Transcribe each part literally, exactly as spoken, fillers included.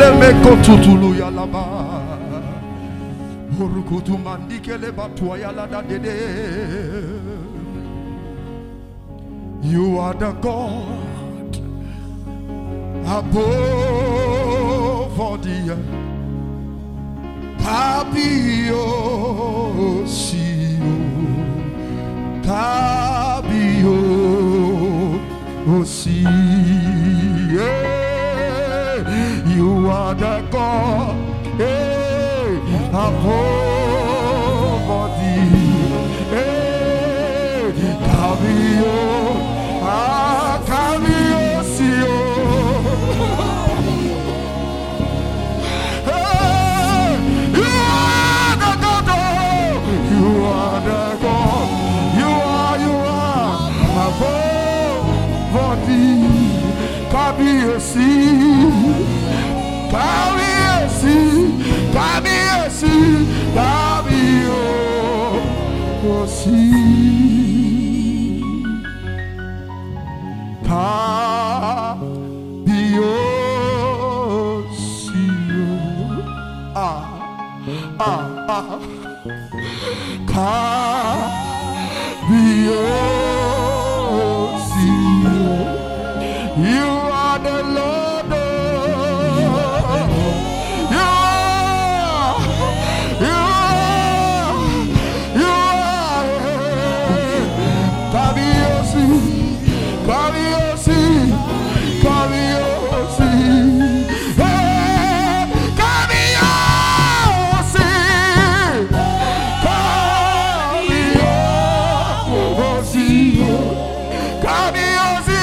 Ele meko tutulu ya laba. Urukutu mandikele batwa ya la da dede. You are the God above all the earth. Kabio Sio, Kabio Osi. You are the God above all the earth. Kabio, ah, Kabio Sio. Kabiyesi, Kabiyesi, Kabiyesi, Kabiyesi, Kabiyesi, ah, ah, ah, Kabiyesi. You are the Lord. You are. You are. You are. Kabiyesi. Kabiyesi. Kabiyesi. Hey, Kabiyesi. Kabiyesi. Kabiyesi.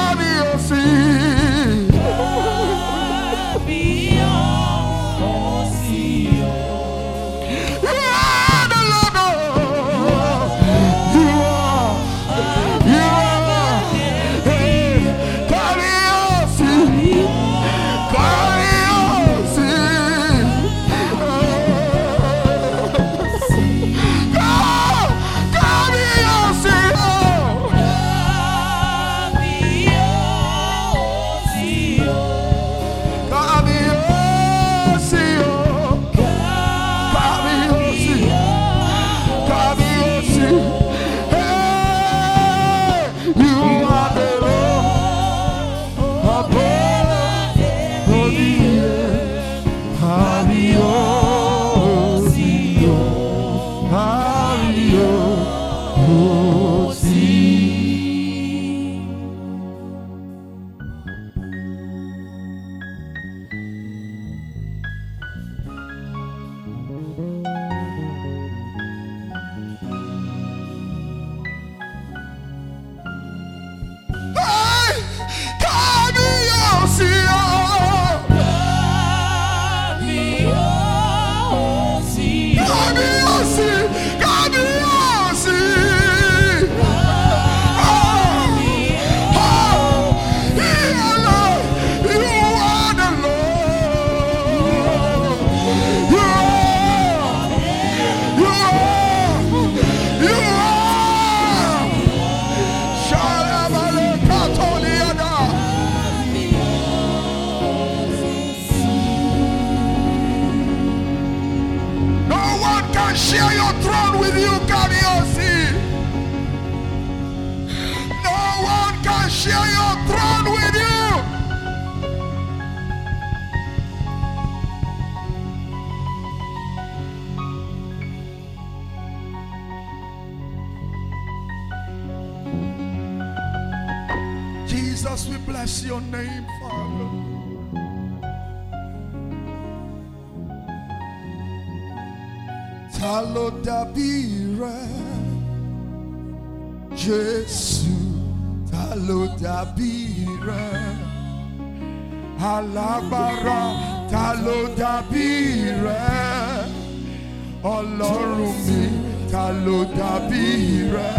Share your throne with you, Kabiyesi. No one can share your throne with you. Jesus, we bless your name, Father. Ta ló dàbí rẹ, Jésù, ta ló dàbí rẹ, alágbára, ta ló dàbí rẹ, Ọlọ́run mi, ta ló dàbí rẹ,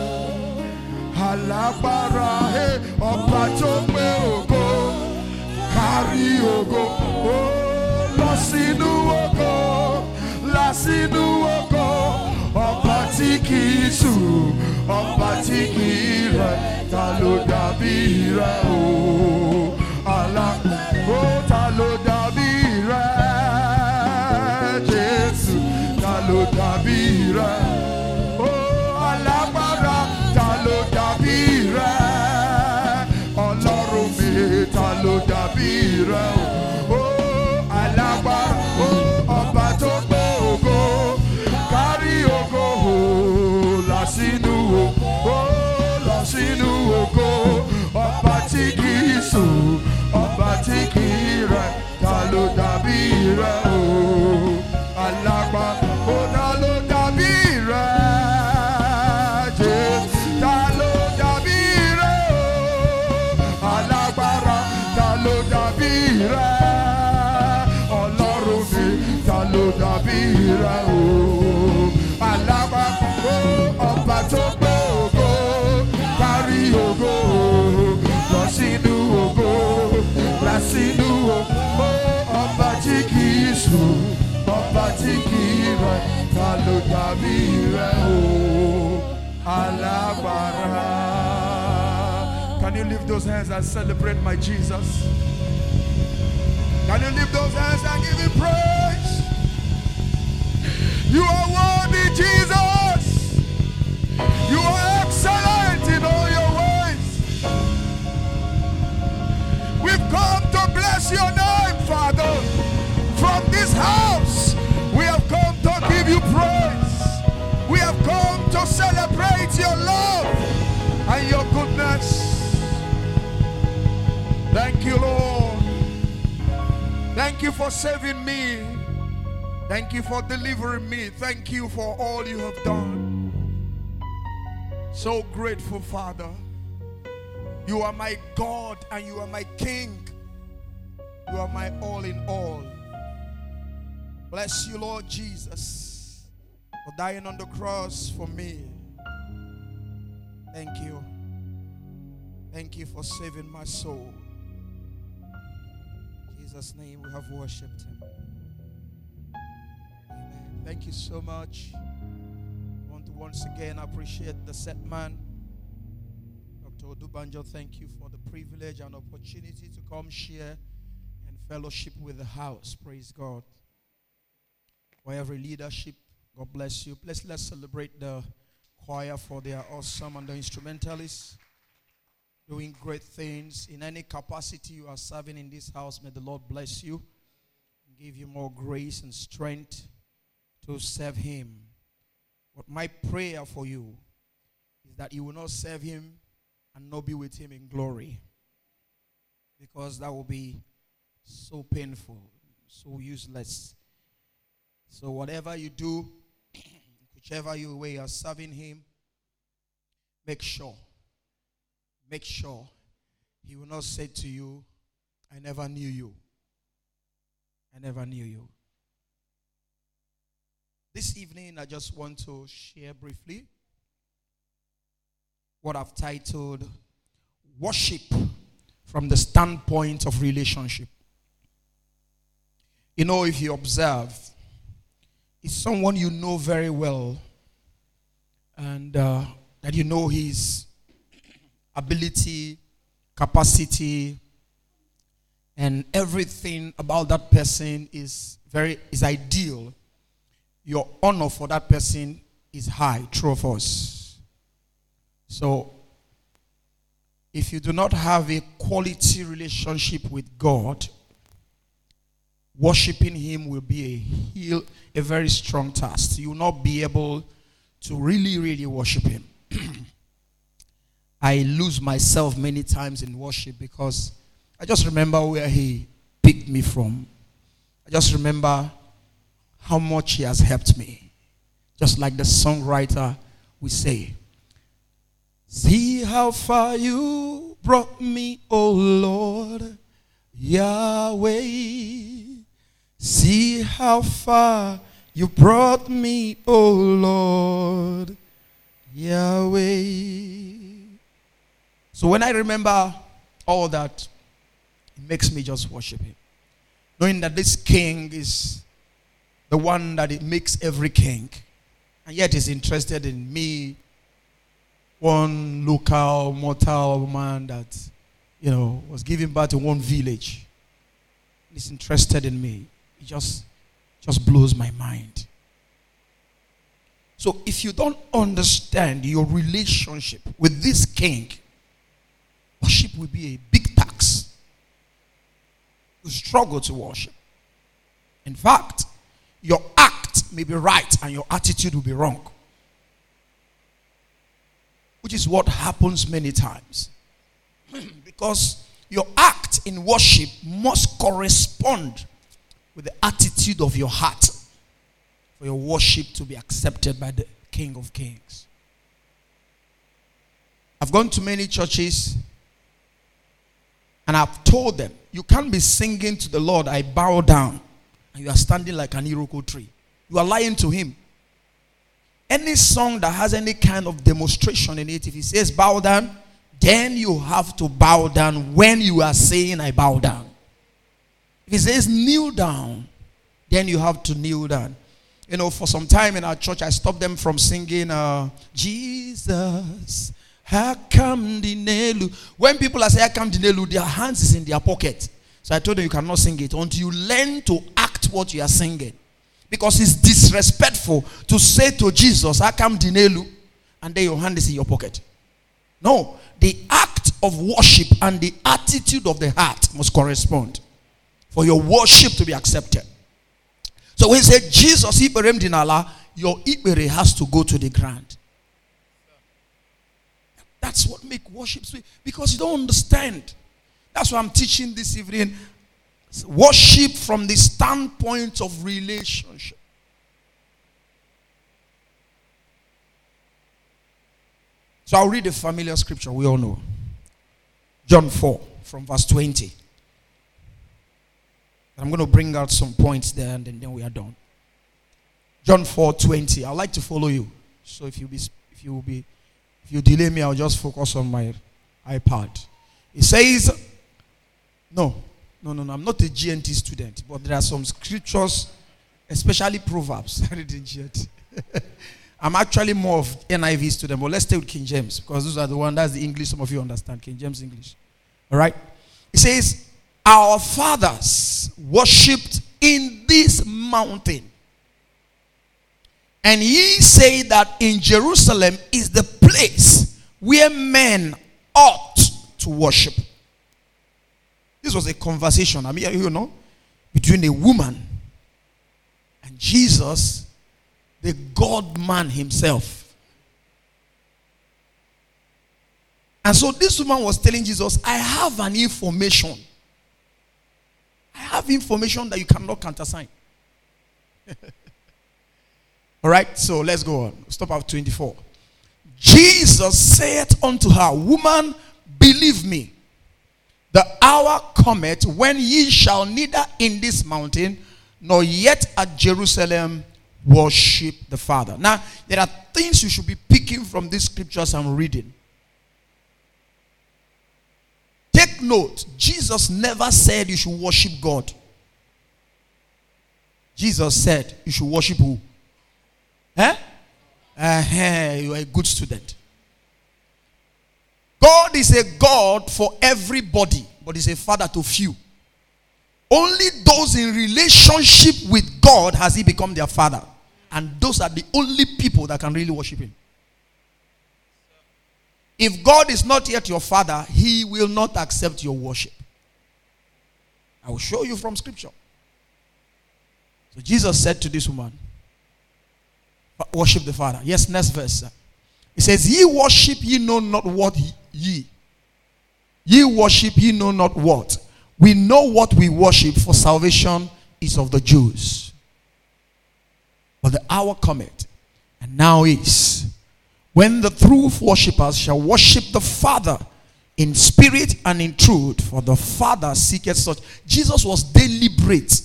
alágbára, ọba tó gbé ògo, kárí ògo, ó lọ sínú ògo. Sínú ògo, ọba tí kìí sùn, ọba tí kìí rẹ̀, ta ló dàbí rẹ̀ o, alágbára, ta ló dàbí ló dàbí rẹ o. Alágbára, ó ta ló dàbí rẹ. Jésù, ta ló dàbí rẹ o. Alágbára, ta ló dàbí rẹ. Ọlọ́run mi, ta ló dàbí rẹ o. Alágbára, ó ọba tó gbé ògo, kárí ògo, lọ sínú ògo, lọ sínú ògo, ọba tí kì í sùn, ọba tí kì í rẹ̀, ta ló dàbí rẹ̀ o, alágbára. Can you lift those hands and celebrate my Jesus? Can you lift those hands and give him praise? You are worthy, Jesus. You are excellent in all your ways. We've come to bless your name, Father. From this house, we have come to give you praise. We have come to celebrate your love and your goodness. Thank you, Lord. Thank you for saving me. Thank you for delivering me. Thank you for all you have done. So grateful, Father. You are my God and you are my King. You are my all in all. Bless you, Lord Jesus, for dying on the cross for me. Thank you. Thank you for saving my soul. In Jesus' name we have worshipped him. Amen. Thank you so much. I want to once again appreciate the set man, Doctor Odubanjo. Thank you for the privilege and opportunity to come share and fellowship with the house. Praise God. For every leadership, God bless you. Please let's celebrate the choir for their awesome and the instrumentalists doing great things. In any capacity you are serving in this house, may the Lord bless you and give you more grace and strength to serve him. But my prayer for you is that you will not serve him and not be with him in glory, because that will be so painful, so useless. So whatever you do, whichever you way you are serving him, make sure, make sure he will not say to you, I never knew you. I never knew you. This evening, I just want to share briefly what I've titled Worship from the Standpoint of Relationship. You know, if you observe, it's someone you know very well, and uh, that you know his ability, capacity, and everything about that person is very is ideal. Your honor for that person is high, true of us. So, if you do not have a quality relationship with God, worshiping him will be a heal, a very strong task. You will not be able to really, really worship him. I lose myself many times in worship because I just remember where he picked me from. I just remember how much he has helped me. Just like the songwriter we say, see how far you brought me, O Lord, Yahweh. See how far you brought me, O Lord, Yahweh. So when I remember all that, it makes me just worship him. Knowing that this king is the one that it makes every king, and yet is interested in me, one local mortal man that, you know, was giving birth to one village. He's interested in me. It just, just blows my mind. So if you don't understand your relationship with this king, worship will be a big tax. You struggle to worship. In fact, your act may be right and your attitude will be wrong, which is what happens many times. Because your act in worship must correspond with the attitude of your heart for your worship to be accepted by the King of Kings. I've gone to many churches and I've told them, you can't be singing to the Lord, I bow down, and you are standing like an iroko tree. You are lying to him. Any song that has any kind of demonstration in it, if he says bow down, then you have to bow down when you are saying I bow down. If he says kneel down, then you have to kneel down. You know, for some time in our church, I stopped them from singing uh, Jesus, Hakam Dinelu. When people are saying Hakam Dinelu, their hands is in their pocket. So I told them you cannot sing it until you learn to act what you are singing. Because it's disrespectful to say to Jesus, Hakam Dinelu, and then your hand is in your pocket. No, the act of worship and the attitude of the heart must correspond for your worship to be accepted. So when you say Jesus Iberem Dinala, your Ibere has to go to the ground. That's what makes worship sweet. Because you don't understand. That's why I'm teaching this evening. Worship from the standpoint of relationship. So I'll read a familiar scripture we all know. John four from verse twenty. I'm going to bring out some points there and then, then we are done. John four twenty. I'd like to follow you. So if you be if you will be if you delay me, I'll just focus on my iPad. It says, no, no, no, no. I'm not a G N T student, but there are some scriptures, especially Proverbs. I read in G N T. I'm actually more of N I V student, but let's stay with King James because those are the one, that's the English some of you understand, King James English. All right? It says, our fathers worshipped in this mountain. And ye say that in Jerusalem is the place where men ought to worship. This was a conversation, I mean, you know, between a woman and Jesus, the God-man himself. And so this woman was telling Jesus, I have an information. I have information that you cannot countersign. All right, so let's go on. Stop at twenty-four. Jesus said unto her, woman, believe me, the hour cometh when ye shall neither in this mountain nor yet at Jerusalem worship the Father. Now, there are things you should be picking from these scriptures I'm reading. Take note, Jesus never said you should worship God. Jesus said you should worship who? Eh? Uh-huh, you are a good student. God is a God for everybody, but is a father to few. Only those in relationship with God has he become their father. And those are the only people that can really worship him. If God is not yet your father, he will not accept your worship. I will show you from scripture. So Jesus said to this woman, worship the Father. Yes, next verse. He says, ye worship ye know not what ye. Ye worship ye know not what. We know what we worship, for salvation is of the Jews. But the hour cometh, and now is, when the true worshippers shall worship the Father in spirit and in truth, for the Father seeketh such. Jesus was deliberate,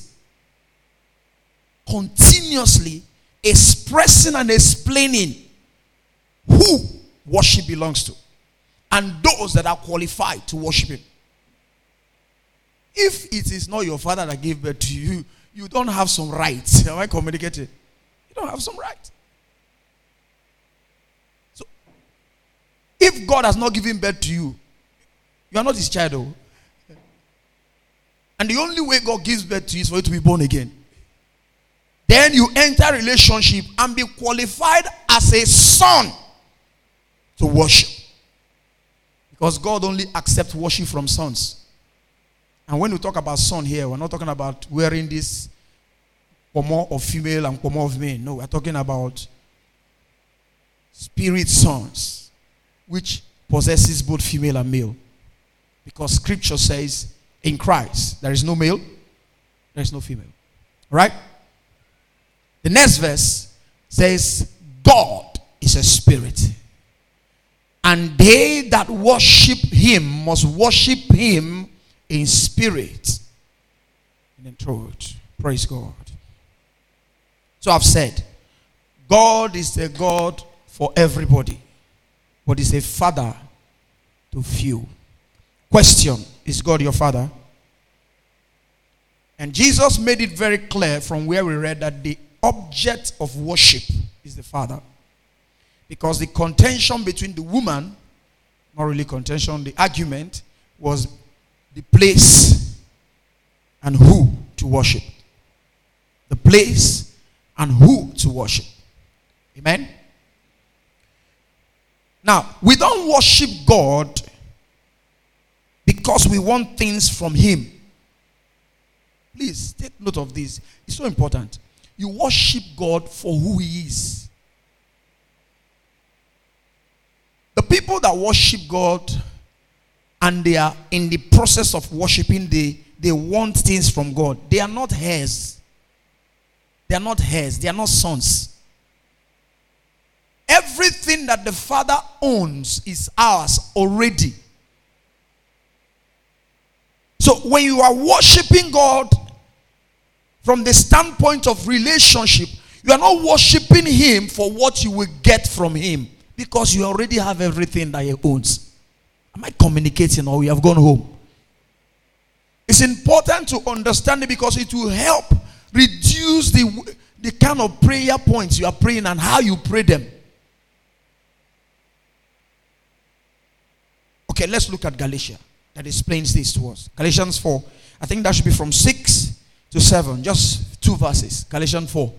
continuously expressing and explaining who worship belongs to and those that are qualified to worship him. If it is not your father that gave birth to you, you don't have some rights. Am I communicating? You don't have some rights. So, if God has not given birth to you, you are not his child. Oh. And the only way God gives birth to you is for you to be born again. Then you enter relationship and be qualified as a son to worship. Because God only accepts worship from sons. And when we talk about son here, we're not talking about wearing this pomo of female and pomo of male. No, we're talking about spirit sons, which possesses both female and male. Because scripture says, in Christ, there is no male, there is no female. Right? The next verse says, God is a spirit, and they that worship him must worship him in spirit and in truth. Praise God. So I've said, God is a God for everybody, but is a father to few. Question, is God your father? And Jesus made it very clear from where we read that the object of worship is the father. Because the contention between the woman, not really contention, the argument was the place and who to worship. The place and who to worship. Amen? Now, we don't worship God because we want things from him. Please, take note of this. It's so important. You worship God for who he is. The people that worship God and they are in the process of worshiping, they, they want things from God. They are not heirs. They are not heirs. They are not sons. Everything that the Father owns is ours already. So when you are worshiping God from the standpoint of relationship, you are not worshiping him for what you will get from him, because you already have everything that he owns. Am I communicating, or we have gone home? It's important to understand it because it will help reduce the, the kind of prayer points you are praying and how you pray them. Okay, let's look at Galatians. That explains this to us. Galatians four. I think that should be from six to seven. Just two verses. Galatians four.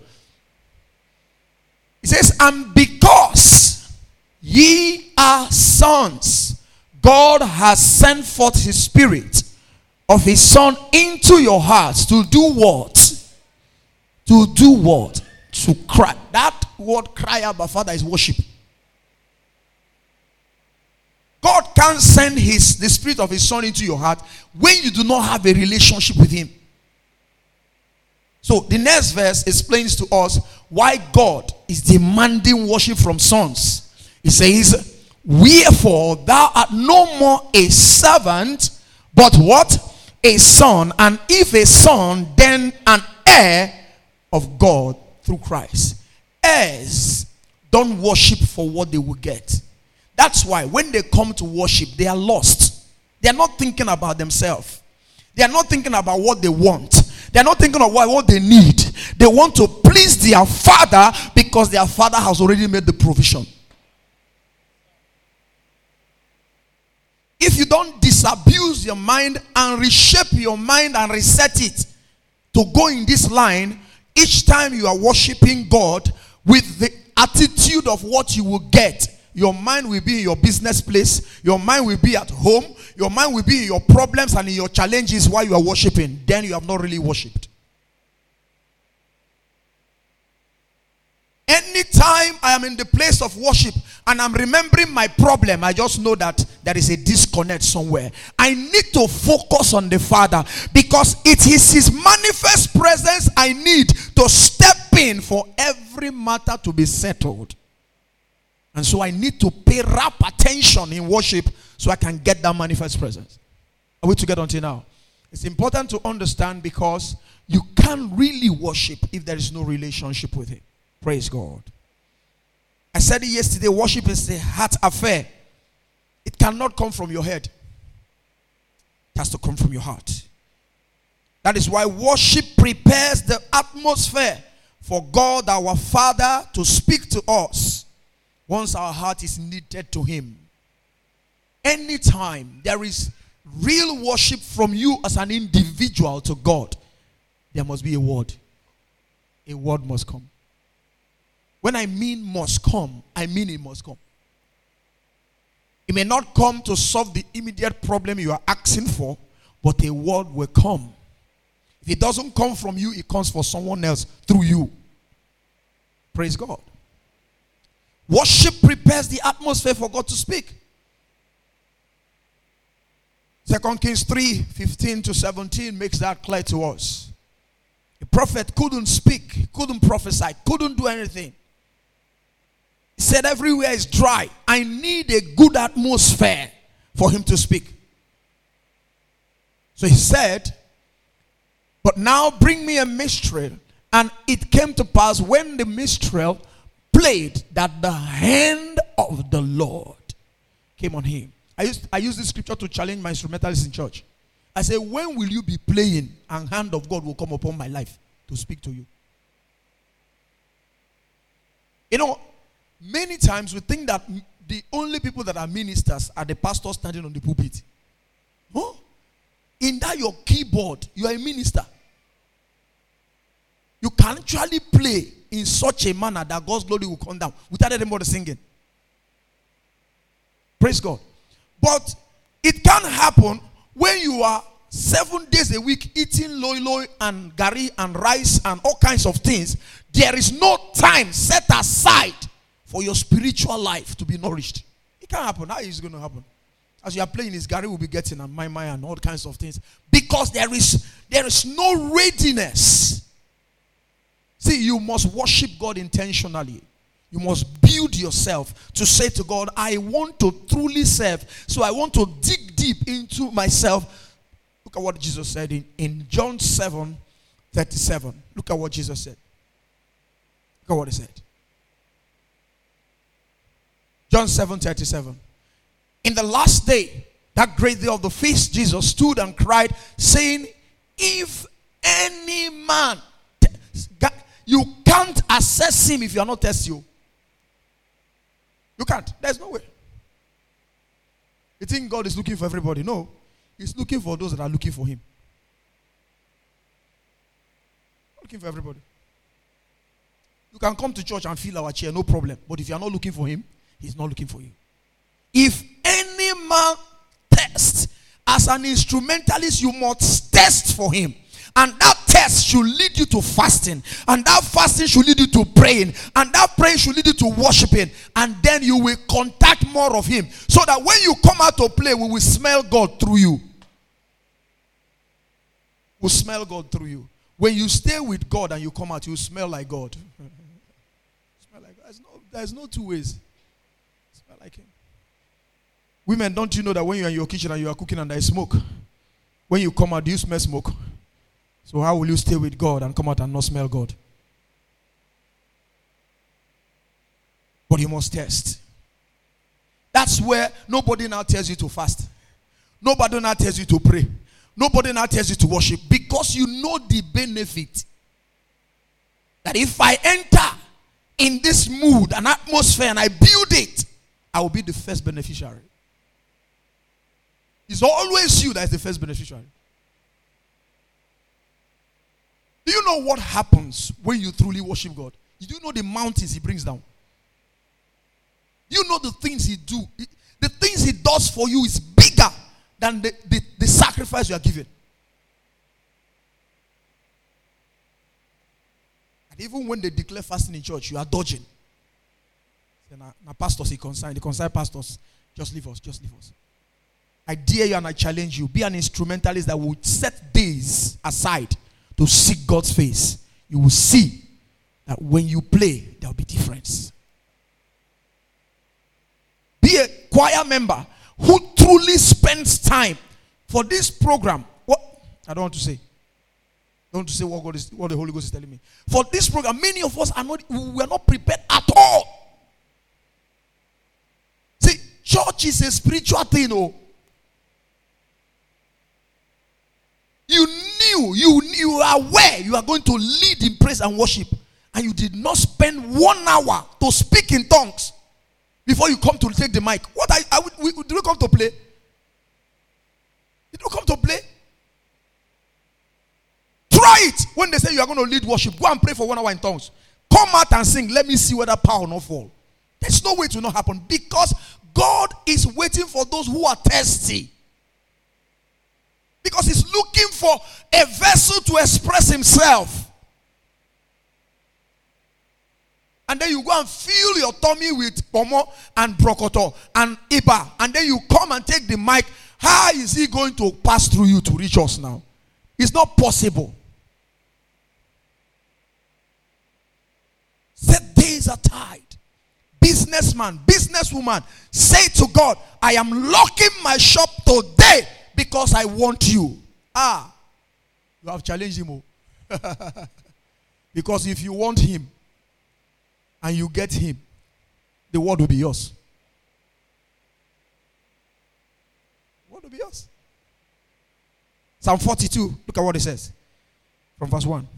It says, and because ye are sons, God has sent forth his spirit of his son into your hearts to do what? To do what? To cry. That word cry Abba Father is worship. God can't send his the spirit of his son into your heart when you do not have a relationship with him. So the next verse explains to us why God is demanding worship from sons. He says, wherefore thou art no more a servant, but what? A son. And if a son, then an heir of God through Christ. Heirs don't worship for what they will get. That's why when they come to worship, they are lost. They are not thinking about themselves. They are not thinking about what they want. They are not thinking of what, what they need. They want to please their father because their father has already made the provision. If you don't disabuse your mind and reshape your mind and reset it to go in this line, each time you are worshiping God with the attitude of what you will get, your mind will be in your business place. Your mind will be at home. Your mind will be in your problems and in your challenges while you are worshiping. Then you have not really worshipped. Anytime I am in the place of worship and I'm remembering my problem, I just know that there is a disconnect somewhere. I need to focus on the Father because it is his manifest presence I need to step in for every matter to be settled. And so I need to pay rapt attention in worship so I can get that manifest presence. Are we together until now? It's important to understand because you can't really worship if there is no relationship with him. Praise God. I said it yesterday, worship is a heart affair. It cannot come from your head. It has to come from your heart. That is why worship prepares the atmosphere for God our Father to speak to us once our heart is knitted to him. Anytime there is real worship from you as an individual to God, there must be a word. A word must come. When I mean must come, I mean it must come. It may not come to solve the immediate problem you are asking for, but a word will come. If it doesn't come from you, it comes for someone else through you. Praise God. Worship prepares the atmosphere for God to speak. Second Kings three, fifteen to seventeen makes that clear to us. The prophet couldn't speak, couldn't prophesy, couldn't do anything. He said everywhere is dry. I need a good atmosphere for him to speak. So he said, but now bring me a minstrel. And it came to pass when the minstrel played that the hand of the Lord came on him. I used, I use this scripture to challenge my instrumentalists in church. I say, when will you be playing and hand of God will come upon my life to speak to you? You know, many times we think that the only people that are ministers are the pastors standing on the pulpit. Huh? In that your keyboard, you are a minister. You can actually play in such a manner that God's glory will come down without anybody singing. Praise God. But it can happen when you are seven days a week eating loy loy and gari and rice and all kinds of things. There is no time set aside for your spiritual life to be nourished. It can't happen. How is it going to happen? As you are playing, his gari will be getting and my my and all kinds of things. Because there is there is no readiness. See, you must worship God intentionally. You must build yourself to say to God, I want to truly serve. So I want to dig deep into myself. Look at what Jesus said in, in John seven thirty-seven. Look at what Jesus said. Look at what he said. John seven thirty-seven. In the last day, that great day of the feast, Jesus stood and cried, saying, if any man, you can't assess him if you are not testing you. You can't. There's no way. You think God is looking for everybody? No. He's looking for those that are looking for him. Looking for everybody. You can come to church and fill our chair, no problem. But if you are not looking for him, he's not looking for you. If any man tests, as an instrumentalist, you must test for him. And that test should lead you to fasting. And that fasting should lead you to praying. And that praying should lead you to worshiping. And then you will contact more of him. So that when you come out to play, we will smell God through you. We'll smell God through you. When you stay with God and you come out, you smell like God. Smell like God. There's no, there's no two ways. Smell like him. Women, don't you know that when you're in your kitchen and you are cooking and there is smoke, when you come out, do you smell smoke? So how will you stay with God and come out and not smell God? But you must test. That's where nobody now tells you to fast. Nobody now tells you to pray. Nobody now tells you to worship. Because you know the benefit. That if I enter in this mood and atmosphere and I build it, I will be the first beneficiary. It's always you that is the first beneficiary. Do you know what happens when you truly worship God? Do you know the mountains he brings down? You know the things he do. The things he does for you is bigger than the, the, the sacrifice you are giving. And even when they declare fasting in church, you are dodging. Now, now pastors, he consign, the consign pastors, just leave us, just leave us. I dare you and I challenge you. Be an instrumentalist that will set days aside to seek God's face. You will see that when you play, there will be difference. Be a choir member who truly spends time for this program. What I don't want to say. I don't want to say what God is, what the Holy Ghost is telling me. For this program, many of us are not, we are not prepared at all. See, church is a spiritual thing, oh. You knew, you, you were aware you are going to lead in praise and worship. And you did not spend one hour to speak in tongues before you come to take the mic. What I, I we, did you come to play? Did you come to play? Try it. When they say you are going to lead worship, go and pray for one hour in tongues. Come out and sing. Let me see whether power will not fall. There's no way to not happen. Because God is waiting for those who are thirsty. Because he's looking for a vessel to express himself. And then you go and fill your tummy with pomo and brokoto and iba. And then you come and take the mic. How is he going to pass through you to reach us now? It's not possible. are tied. Businessman, businesswoman, say to God, I am locking my shop today because I want you. Ah, you have challenged him. Because if you want him and you get him, the word will be yours. The word will be yours. Psalm forty-two, look at what it says from verse one.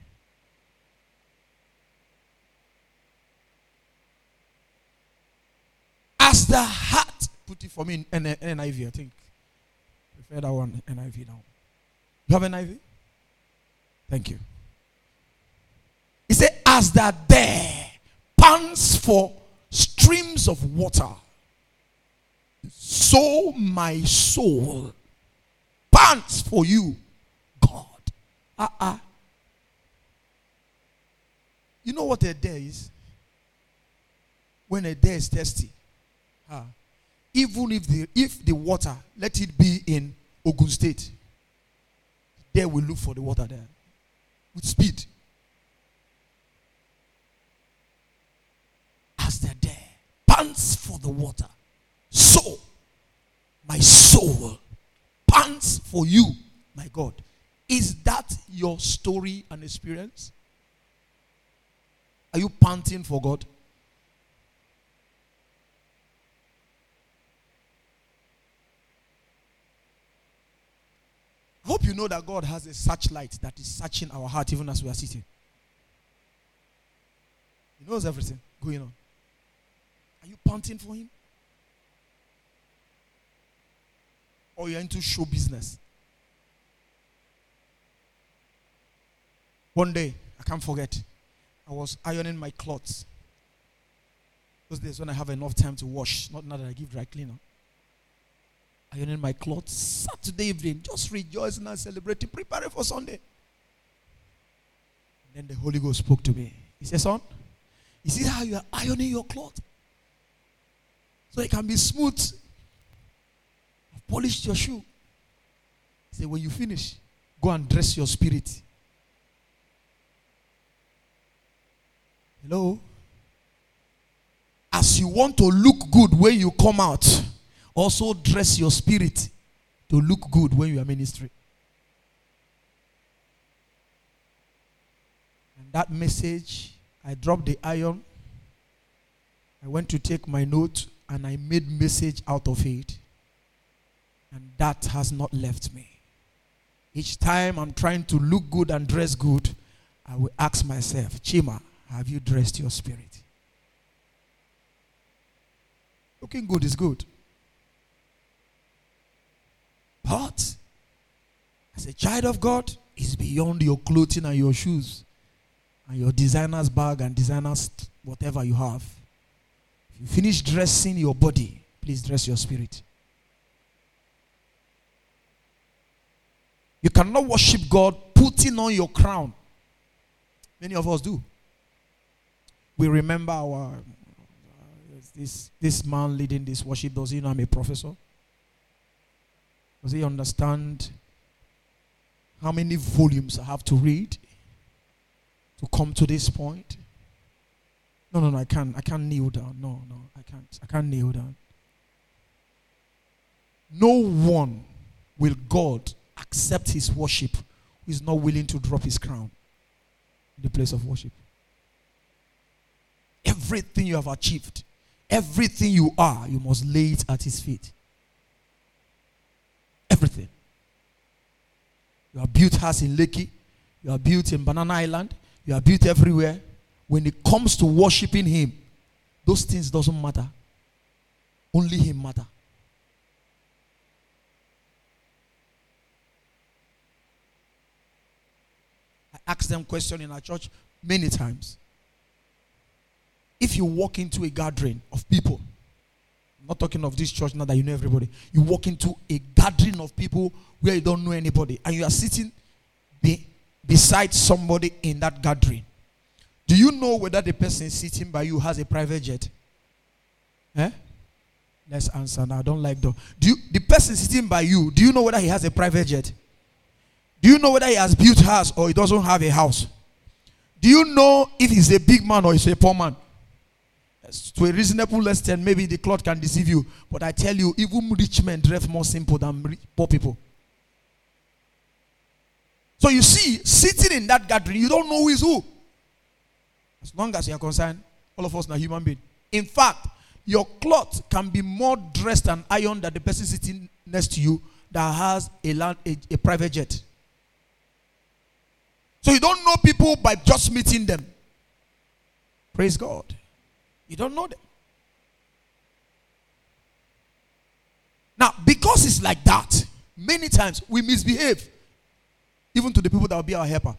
As the heart, put it for me in N I V, I think. Prefer that one, N I V now. You have N I V? Thank you. He said, as the deer pants for streams of water, so my soul pants for you, God. Uh-uh. You know what a deer is? When a deer is thirsty, uh, even if the if the water, let it be in Ogun State, they will look for the water there with speed. As the deer pants for the water, so my soul pants for you, my God. Is that your story and experience? Are you panting for God? I hope you know that God has a searchlight that is searching our heart even as we are sitting. He knows everything going on. Are you panting for him? Or you're into show business? One day, I can't forget, I was ironing my clothes. Those days when I have enough time to wash, not now that I give dry cleaner. Ironing my clothes Saturday evening, just rejoicing and celebrating, preparing for Sunday. And then the Holy Ghost spoke to me. He said, son, you see how you are ironing your clothes? So it can be smooth. I've polished your shoe. He said, when you finish, go and dress your spirit. Hello? As you want to look good when you come out, also dress your spirit to look good when you are ministering. And that message, I dropped the iron. I went to take my note and I made message out of it. And that has not left me. Each time I'm trying to look good and dress good, I will ask myself, Chima, have you dressed your spirit? Looking good is good. But as a child of God, it's beyond your clothing and your shoes and your designer's bag and designer's whatever you have. If you finish dressing your body, please dress your spirit. You cannot worship God putting on your crown. Many of us do. We remember our uh, this this man leading this worship. Does he know I'm a professor? Does he understand how many volumes I have to read to come to this point? No, no, no, I can't. I can't kneel down. No, no, I can't. I can't kneel down. No one will God accept his worship who is not willing to drop his crown in the place of worship. Everything you have achieved, everything you are, you must lay it at his feet. Everything. You are built house in Lekki. You are built in Banana Island. You are built everywhere. When it comes to worshiping him, those things doesn't matter. Only him matter. I ask them question in our church many times. If you walk into a gathering of people, I'm not talking of this church now that you know everybody. You walk into a gathering of people where you don't know anybody, and you are sitting be, beside somebody in that gathering. Do you know whether the person sitting by you has a private jet? Eh? Let's answer now. I don't like that. Do you, the person sitting by you, do you know whether he has a private jet? Do you know whether he has built a house or he doesn't have a house? Do you know if he's a big man or he's a poor man? to a reasonable extent, maybe the cloth can deceive you. But I tell you, even rich men dress more simple than poor people. So you see, sitting in that gathering, you don't know who is who. As long as you are concerned, all of us are human beings. In fact, your cloth can be more dressed and ironed than the person sitting next to you that has a, land, a, a private jet. So you don't know people by just meeting them. Praise God. You don't know them. Now, because it's like that, many times we misbehave, even to the people that will be our helper.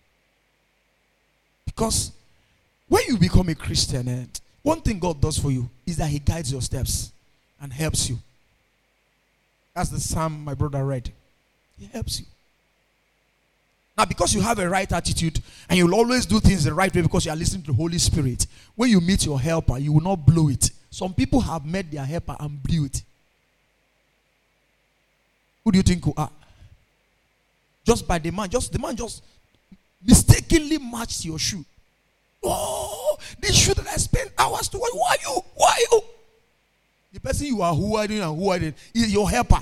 Because when you become a Christian, eh, one thing God does for you is that He guides your steps and helps you. That's the psalm my brother read. He helps you. Now, because you have a right attitude and you'll always do things the right way because you are listening to the Holy Spirit, when you meet your helper, you will not blow it. Some people have met their helper and blew it. Who do you think you are? Just by the man, just the man just mistakenly matched your shoe. Oh, this shoe that I spent hours to wear. Who are you? Who are you? The person you are who are you and who are you is your helper.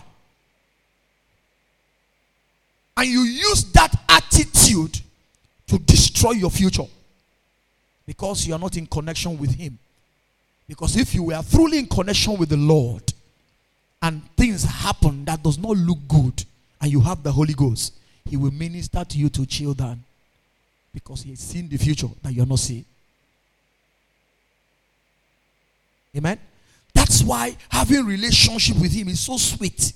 And you use that attitude to destroy your future. Because you are not in connection with Him. Because if you were truly in connection with the Lord, and things happen that does not look good, and you have the Holy Ghost, He will minister to you to chill down. Because He has seen the future that you are not seeing. Amen? That's why having relationship with Him is so sweet.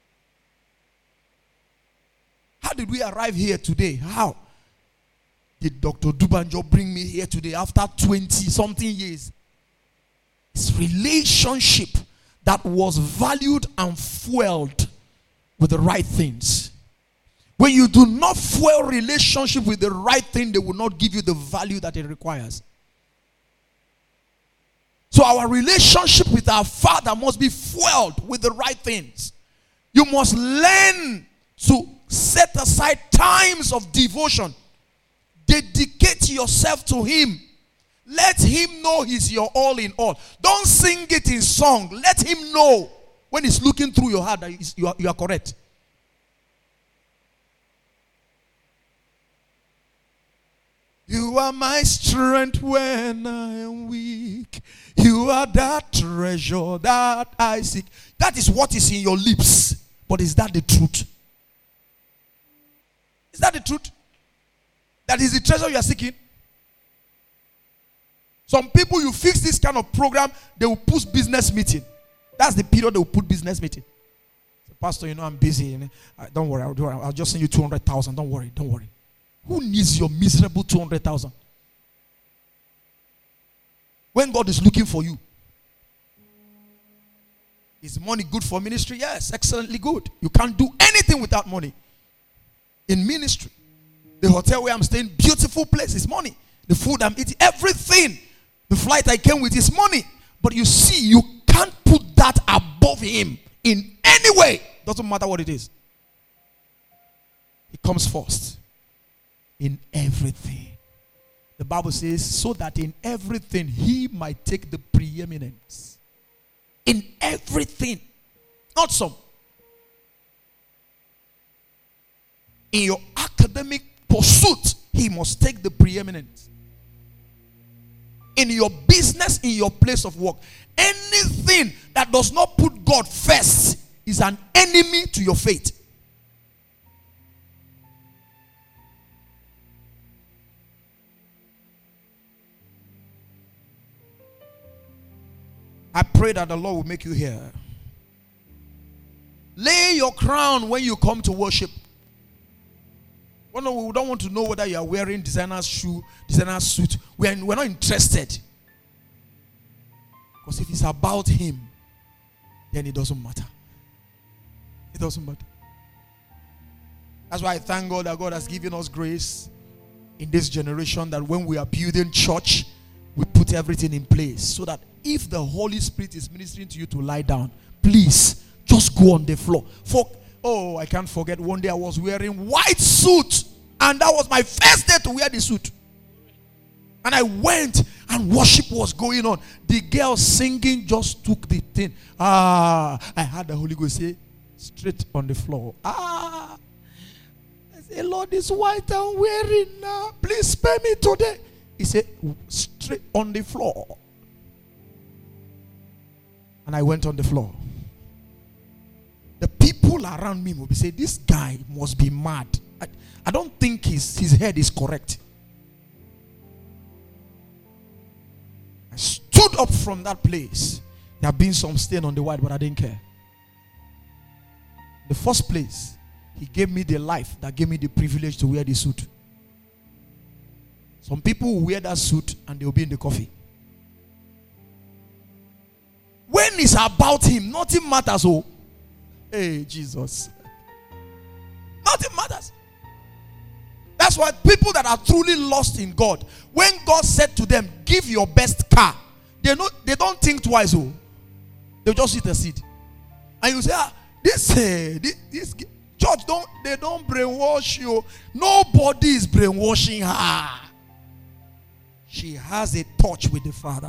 How did we arrive here today? How did Doctor Dubanjo bring me here today after twenty something years? It's relationship that was valued and fueled with the right things. When you do not fuel relationship with the right thing, they will not give you the value that it requires. So our relationship with our Father must be fueled with the right things. You must learn to set aside times of devotion. Dedicate yourself to Him. Let Him know He's your all in all. Don't sing it in song. Let Him know when He's looking through your heart that you are, you are correct. You are my strength when I am weak. You are that treasure that I seek. That is what is in your lips. But is that the truth? Is that the truth? That is the treasure you are seeking? Some people, you fix this kind of program, they will put business meeting. That's the period they will put business meeting. Pastor, you know I'm busy. You know? uh, don't worry, I'll, do, I'll just send you two hundred thousand. Don't worry, don't worry. Who needs your miserable two hundred thousand? When God is looking for you. Is money good for ministry? Yes, excellently good. You can't do anything without money. In ministry. The hotel where I'm staying, beautiful place, is money. The food I'm eating, everything. The flight I came with is money. But you see, you can't put that above Him in any way. Doesn't matter what it is. He comes first. In everything. The Bible says, so that in everything He might take the preeminence. In everything. Not some. In your academic pursuit, He must take the preeminence. In your business, in your place of work, anything that does not put God first is an enemy to your faith. I pray that the Lord will make you hear. Lay your crown when you come to worship. Well, no, we don't want to know whether you are wearing designer shoe, designer suit. We are, we're not interested. Because if it's about Him, then it doesn't matter. It doesn't matter. That's why I thank God that God has given us grace in this generation, that when we are building church, we put everything in place so that if the Holy Spirit is ministering to you to lie down, please just go on the floor. For oh, I can't forget one day I was wearing white suit, and that was my first day to wear the suit. And I went and worship was going on. The girl singing just took the thing. Ah, I had the Holy Ghost say, straight on the floor. Ah, I said, Lord, this white I'm wearing now. Please spare me today. He said, straight on the floor. And I went on the floor. The people around me will be saying, this guy must be mad. I, I don't think his, his head is correct. I stood up from that place. There had been some stain on the white, but I didn't care. The first place, he gave me the life that gave me the privilege to wear the suit. Some people will wear that suit and they'll be in the coffee. When it's about him, nothing matters. Oh, hey, Jesus. Nothing matters. That's why people that are truly lost in God, when God said to them, give your best car, they know they don't think twice. Oh, they just eat a seed. And you say, ah, this, uh, this, this church, don't they don't brainwash you. Nobody is brainwashing her. She has a touch with the Father.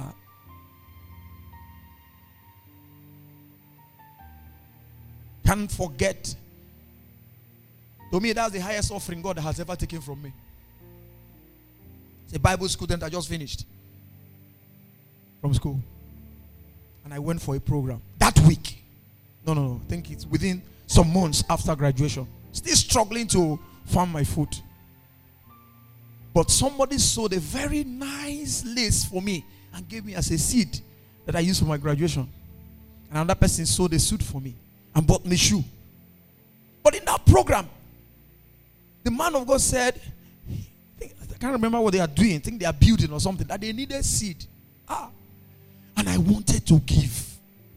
Can't forget. To me, that's the highest offering God has ever taken from me. It's a Bible student I just finished from school. And I went for a program that week. No, no, no. I think it's within some months after graduation. Still struggling to find my foot. But somebody sewed a very nice lace for me and gave me as a seed that I used for my graduation. And another person sewed a suit for me and bought me shoe. But in that program, the man of God said, I, think, I can't remember what they are doing. I think they are building or something, that they needed seed. Ah. And I wanted to give.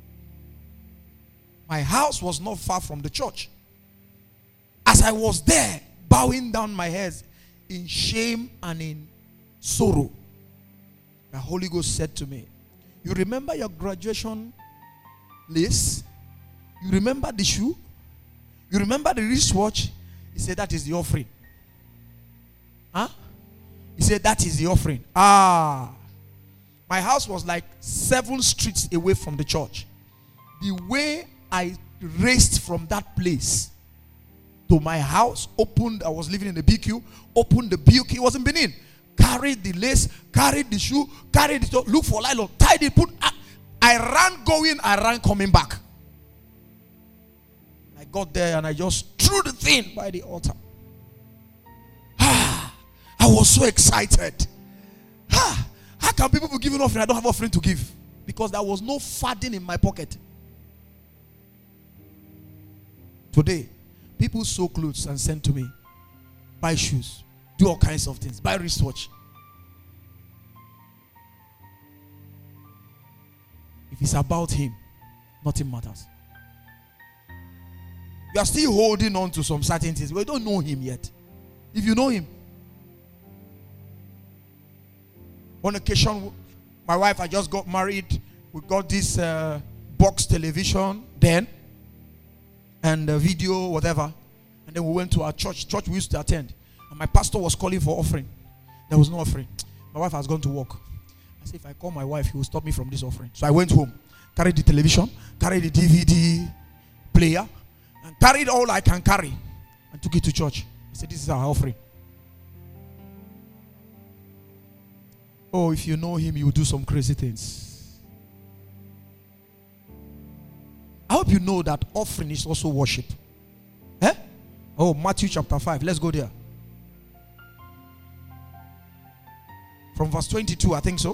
My house was not far from the church. As I was there, bowing down my head in shame and in sorrow, the Holy Ghost said to me, you remember your graduation lace? You remember the shoe? You remember the wristwatch? He said, that is the offering. Huh? He said, that is the offering. Ah. My house was like seven streets away from the church. The way I raced from that place to my house, opened, I was living in the B Q, opened the B Q, it was in Benin, carried the lace, carried the shoe, carried it, look for nylon, tied it, put, I, I ran going, I ran coming back. I got there and I just threw the thing by the altar. Ah, I was so excited. Ah, how can people be giving offering? I don't have offering to give. Because there was no farthing in my pocket. Today, people sew clothes and send to me. Buy shoes. Do all kinds of things. Buy wristwatch. If it's about him, nothing matters. You are still holding on to some certain things, but you don't know him yet. If you know him. On occasion, my wife, I just got married. We got this uh, box television then. And a video, whatever. And then we went to our church. Church we used to attend. And my pastor was calling for offering. There was no offering. My wife has gone to work. I said, if I call my wife, he will stop me from this offering. So I went home. Carried the television. Carried the D V D player. And carried all I can carry. And took it to church. I said, this is our offering. Oh, if you know him, you will do some crazy things. I hope you know that offering is also worship. Eh? Oh, Matthew chapter five. Let's go there. From verse twenty-two, I think so.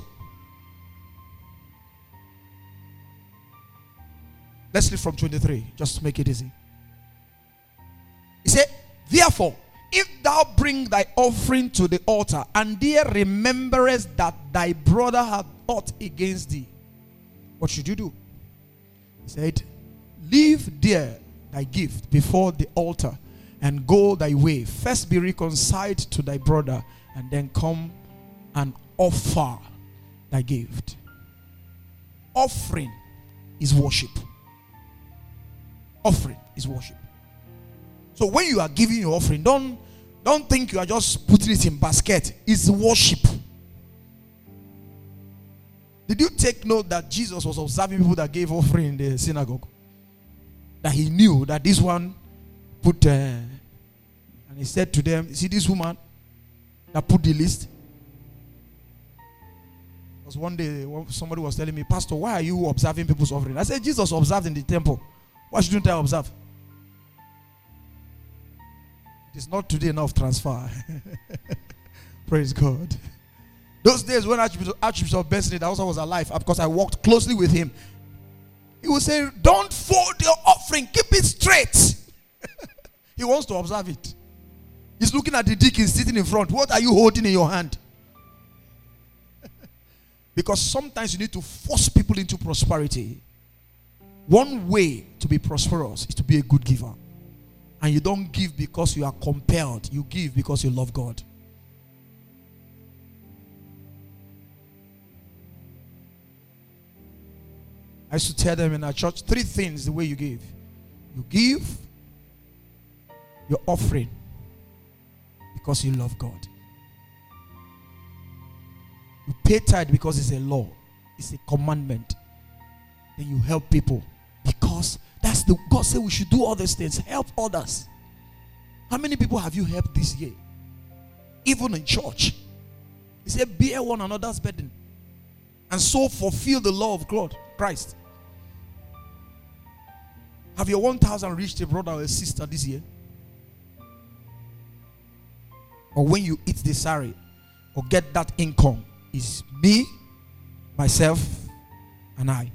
Let's read from twenty-three, just to make it easy. He said, therefore, if thou bring thy offering to the altar, and there rememberest that thy brother hath aught against thee, what should you do? He said, leave there thy gift before the altar, and go thy way. First be reconciled to thy brother, and then come and offer thy gift. Offering is worship. Offering is worship. So when you are giving your offering, don't, don't think you are just putting it in basket. It's worship. Did you take note that Jesus was observing people that gave offering in the synagogue? That he knew that this one put, uh, and he said to them, see this woman that put the list? Because one day somebody was telling me, Pastor, why are you observing people's offering? I said, Jesus observed in the temple. Why shouldn't I observe? It's not today enough transfer. Praise God. Those days when Archbishop, Archbishop Benson, that also was alive, because I worked closely with him, he would say, don't fold your offering, keep it straight. He wants to observe it. He's looking at the deacon sitting in front. What are you holding in your hand? Because sometimes you need to force people into prosperity. One way to be prosperous is to be a good giver. And you don't give because you are compelled. You give because you love God. I used to tell them in our church, three things the way you give. You give your offering because you love God. You pay tithe because it's a law. It's a commandment. Then you help people because that's the God said we should do all these things. Help others. How many people have you helped this year? Even in church. He said, bear one another's burden. And so fulfill the law of God, Christ. Have your one thousand reached a brother or a sister this year? Or when you eat the salary or get that income, is me, myself, and I.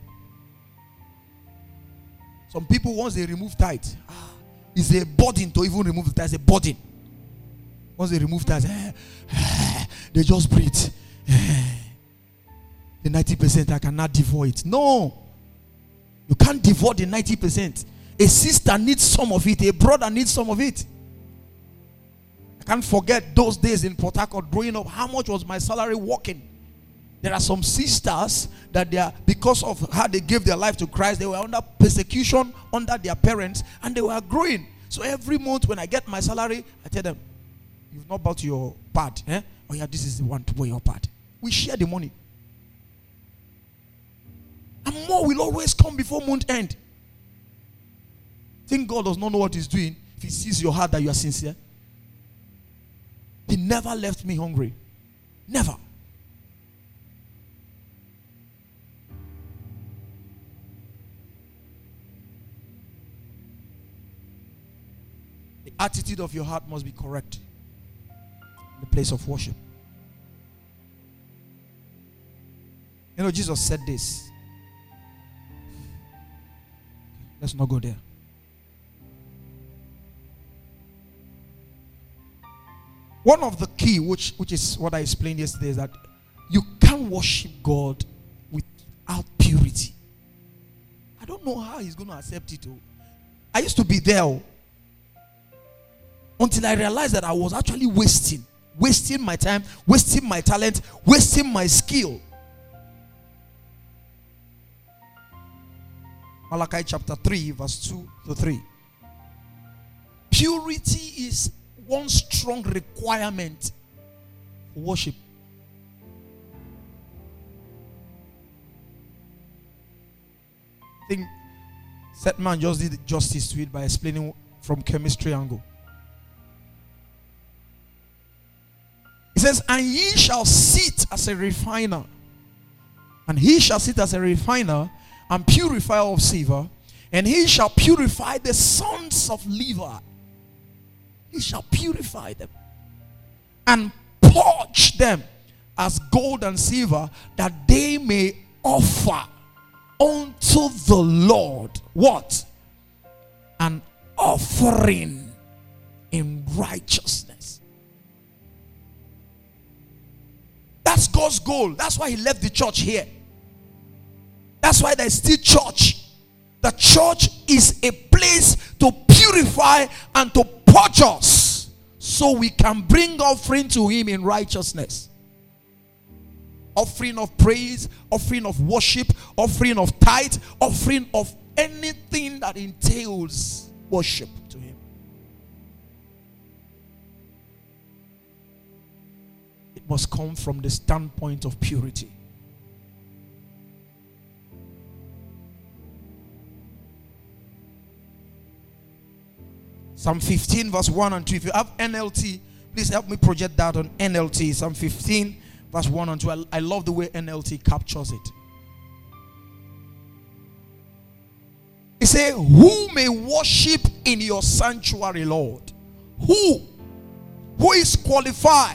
Some people, once they remove tithe, ah, it's a burden to even remove the tithe. It's a burden. Once they remove tithe, eh, eh, they just breathe. Eh, the ninety percent I cannot devour it. No. You can't devour the ninety percent. A sister needs some of it. A brother needs some of it. I can't forget those days in Port Harcourt growing up. How much was my salary working? There are some sisters that they are, because of how they gave their life to Christ, they were under persecution under their parents, and they were growing. So every month when I get my salary, I tell them, you've not bought your pad. Eh? Oh yeah, this is the one to buy your pad. We share the money. And more will always come before month end. Think God does not know what he's doing if he sees your heart that you are sincere? He never left me hungry. Never. The attitude of your heart must be correct in the place of worship. You know, Jesus said this. Let's not go there. One of the key, which, which is what I explained yesterday, is that you can't worship God without purity. I don't know how he's going to accept it. I used to be there until I realized that I was actually wasting, wasting my time, wasting my talent, wasting my skill. Malachi chapter three, verse two to three. Purity is one strong requirement for worship. I think Setman just did justice to it by explaining from chemistry angle. He says, and ye shall sit as a refiner, and he shall sit as a refiner and purifier of silver, and he shall purify the sons of Levi. He shall purify them and purge them as gold and silver, that they may offer unto the Lord what? An offering in righteousness. That's God's goal. That's why he left the church here. That's why there's still church. The church is a place to purify and to purge us, so we can bring offering to him in righteousness. Offering of praise, offering of worship, offering of tithe, offering of anything that entails worship to him. It must come from the standpoint of purity. Psalm fifteen, verse one and two. If you have N L T, please help me project that on N L T. Psalm fifteen, verse one and two. I, I love the way N L T captures it. It says, who may worship in your sanctuary, Lord? Who? Who is qualified?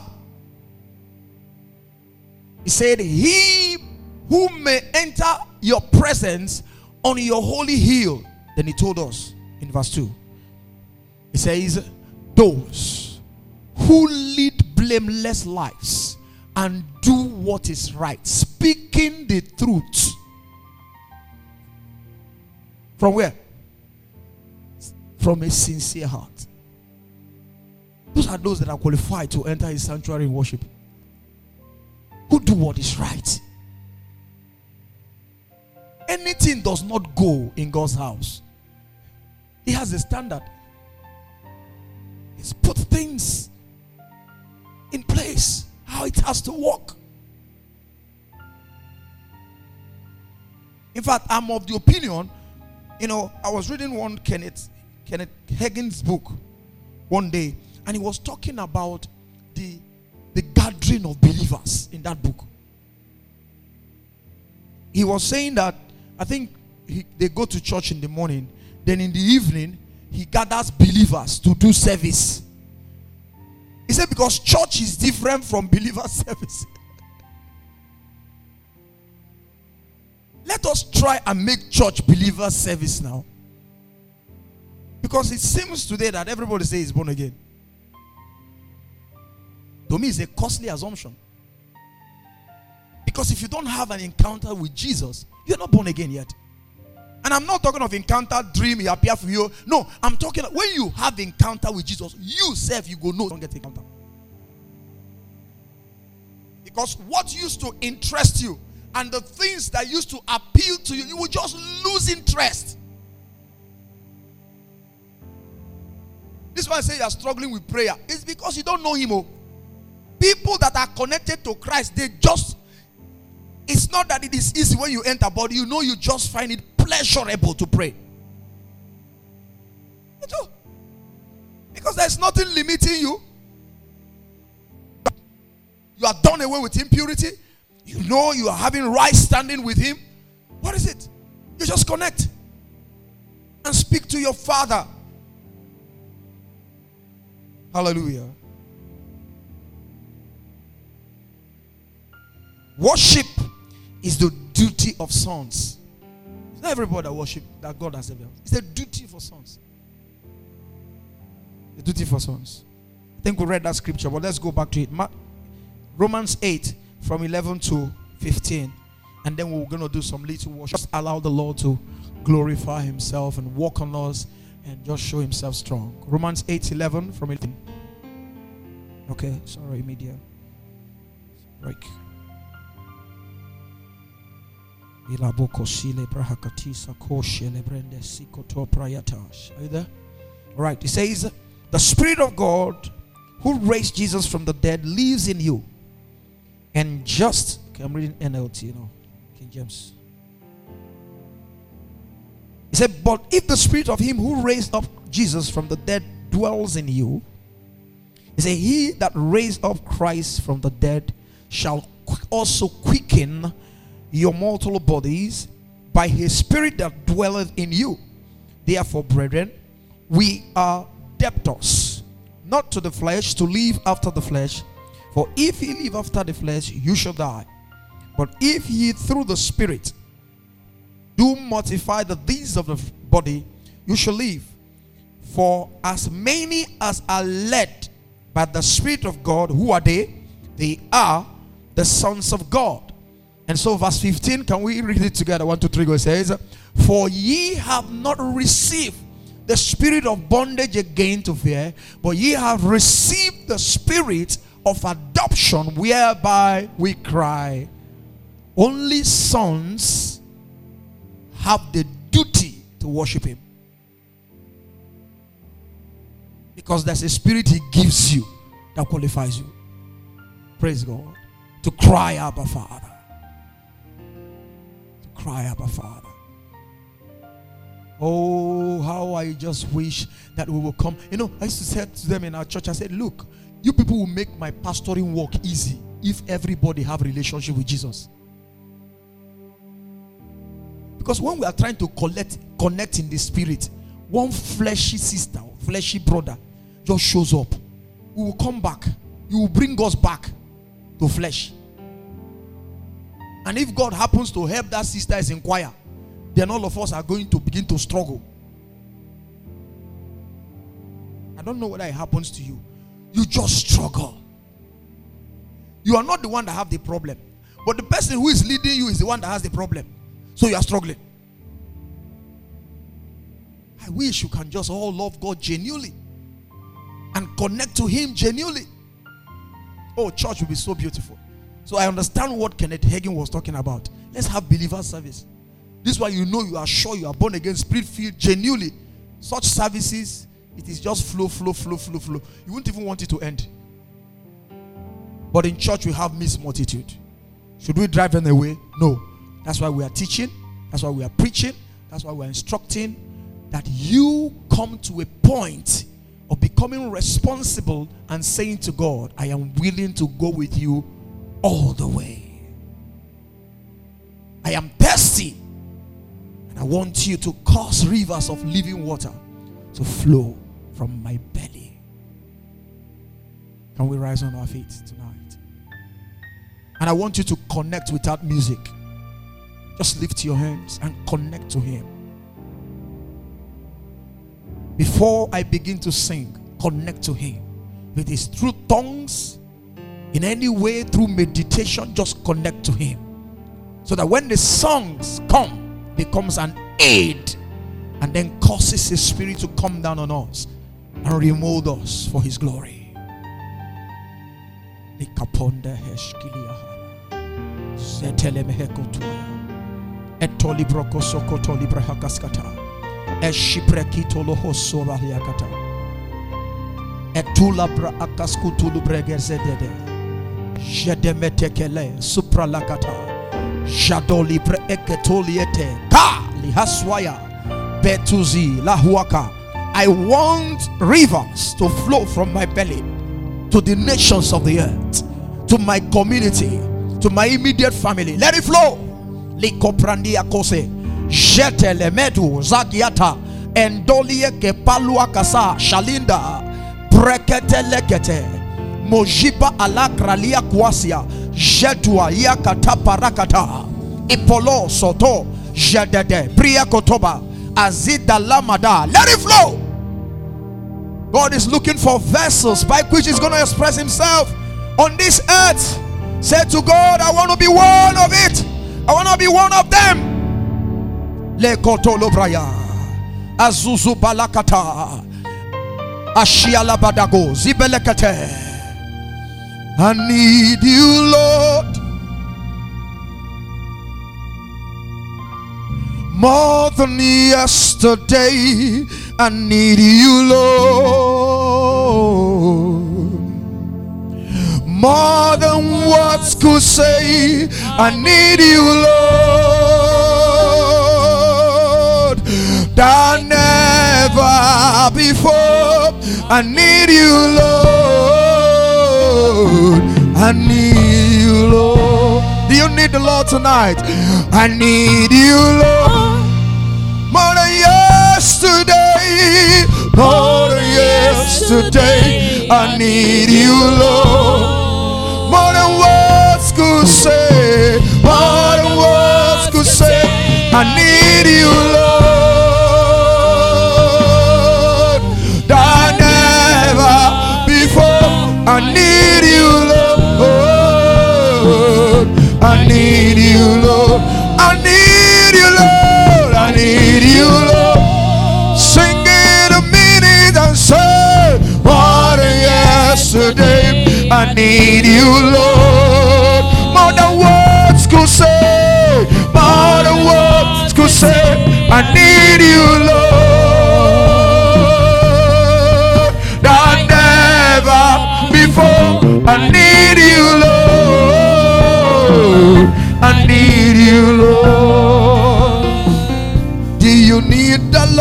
He said, he who may enter your presence on your holy hill. Then he told us in verse two. He says, those who lead blameless lives and do what is right, speaking the truth. From where? From a sincere heart. Those are those that are qualified to enter his sanctuary in worship. Who do what is right. Anything does not go in God's house. He has a standard. He's put things in place, how it has to work. In fact, I'm of the opinion, you know, I was reading one Kenneth, Kenneth Hagin's book one day, and he was talking about the, the gathering of believers in that book. He was saying that, I think he, they go to church in the morning, then in the evening, he gathers believers to do service. He said because church is different from believer service. Let us try and make church believer service now. Because it seems today that everybody says he's born again. To me, it's a costly assumption. Because if you don't have an encounter with Jesus, you're not born again yet. And I'm not talking of encounter, dream, he appear for you. No, I'm talking when you have encounter with Jesus, you self, you go no, don't get encounter. Because what used to interest you and the things that used to appeal to you, you will just lose interest. This is why I say you are struggling with prayer. It's because you don't know him. Oh. People that are connected to Christ, they just, it's not that it is easy when you enter, but you know you just find it pleasurable to pray. You do. Because there's nothing limiting you. You are done away with impurity. You know you are having right standing with him. What is it? You just connect and speak to your Father. Hallelujah. Worship is the duty of sons. It's not everybody that worship that God has given. It's the duty for sons. The duty for sons. I think we read that scripture, but let's go back to it. Romans eight from eleven to fifteen. And then we're going to do some little worship. Just allow the Lord to glorify himself and walk on us and just show himself strong. Romans eight eleven from eleven. Okay, sorry, media. Break. Are you there? All right, it says, the Spirit of God who raised Jesus from the dead lives in you. And just, okay, I'm reading N L T, you know, King James. He said, but if the Spirit of him who raised up Jesus from the dead dwells in you, he said, he that raised up Christ from the dead shall also quicken your mortal bodies by his Spirit that dwelleth in you. Therefore, brethren, we are debtors, not to the flesh, to live after the flesh. For if ye live after the flesh, you shall die. But if ye through the Spirit do mortify the deeds of the body, you shall live. For as many as are led by the Spirit of God, who are they? They are the sons of God. And so verse fifteen, can we read it together? One, two, three, go. It says, for ye have not received the spirit of bondage again to fear, but ye have received the spirit of adoption, whereby we cry, only sons have the duty to worship him. Because there's a spirit he gives you that qualifies you. Praise God. To cry, Abba Father. To cry, Abba Father. Oh, how I just wish that we will come. You know, I used to say to them in our church, I said, look, you people will make my pastoring work easy if everybody have a relationship with Jesus. Because when we are trying to collect, connect in the spirit, one fleshy sister, fleshy brother just shows up. We will come back. You will bring us back to flesh. And if God happens to help that sister is in choir, then all of us are going to begin to struggle. I don't know whether it happens to you. You just struggle. You are not the one that have the problem, but the person who is leading you is the one that has the problem. So you are struggling. I wish you can just all love God genuinely and connect to Him genuinely. Oh, church will be so beautiful. So I understand what Kenneth Hagin was talking about. Let's have believer service. This is why you know you are sure you are born again, spirit-filled, genuinely. Such services, it is just flow, flow, flow, flow, flow. You wouldn't even want it to end. But in church we have mixed multitude. Should we drive them away? No. That's why we are teaching. That's why we are preaching. That's why we are instructing that you come to a point of becoming responsible and saying to God, I am willing to go with you all the way. I am thirsty. And I want you to cause rivers of living water to flow from my belly. Can we rise on our feet tonight? And I want you to connect with that music. Just lift your hands and connect to Him. Before I begin to sing, connect to Him. If it is through tongues, in any way, through meditation, just connect to Him. So that when the songs come, becomes an aid and then causes His Spirit to come down on us and remold us for His glory. Etula bra akaskutulu bregezedede. Jedemetekele supralakata. Jadoli pre eketoliete. Ka lihaswaya. Betuzi lahuaka. I want rivers to flow from my belly to the nations of the earth, to my community, to my immediate family. Let it flow. Likoprandia kose. Jetele medu zagiata. Endolie kepalua kasa shalinda. Brekete lekete. Mojiba alakralia kwasia. Jedua yakata parakata. Ipolo soto. Jedede. Priya kotoba. Azida lamada. Let it flow. God is looking for vessels by which He's going to express Himself on this earth. Say to God, I want to be one of it. I want to be one of them. Lekotolo braya. Azuzu balakata. Ashiala badago. Zibelekate. I need you, Lord, more than yesterday. I need you, Lord, more than words could say. I need you, Lord, than never before. I need you, Lord. I need you, Lord. Do you need the Lord tonight? I need you, Lord, more than yesterday, more than yesterday. I need you, Lord, more than words could say, more than words could say. I need you, Lord, than never before. I need you, Lord. I need you, Lord. I need you, Lord. I need you, Lord. Sing it a minute and say, more than yesterday. I need you, Lord, more than words could say, more than words could say. I need you, Lord, than never before. I need you, Lord. I need you, Lord. Do you need the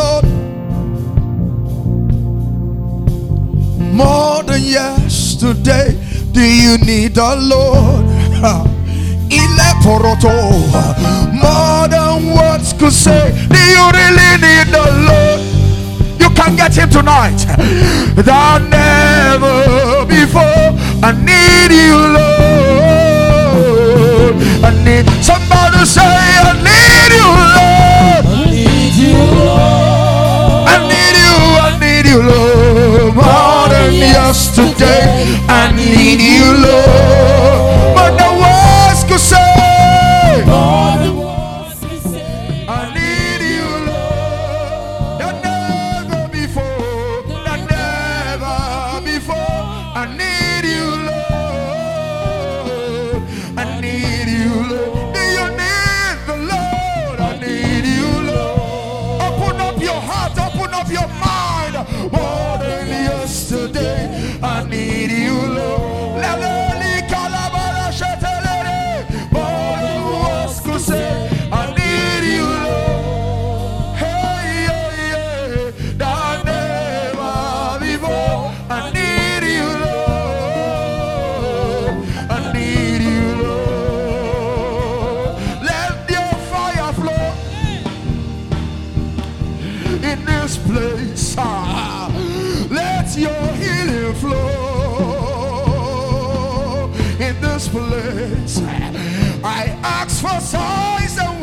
you need the Lord? More than words could say. Do you really need the Lord? You can get him tonight. Than never before. I need you, Lord. I need somebody say, I need you, Lord. I need you, Lord. I need you, I need you, Lord. More than yesterday. I need you, Lord. But the words could say. More than words can say. I need you, Lord. Than never before. Than never before. I need you, Lord. I need you, Lord. Do you need the Lord? I need you, Lord. Open up your heart, open up your mind. More than yesterday. I need you, Lord. Place, ah, let your healing flow in this place. I ask for signs and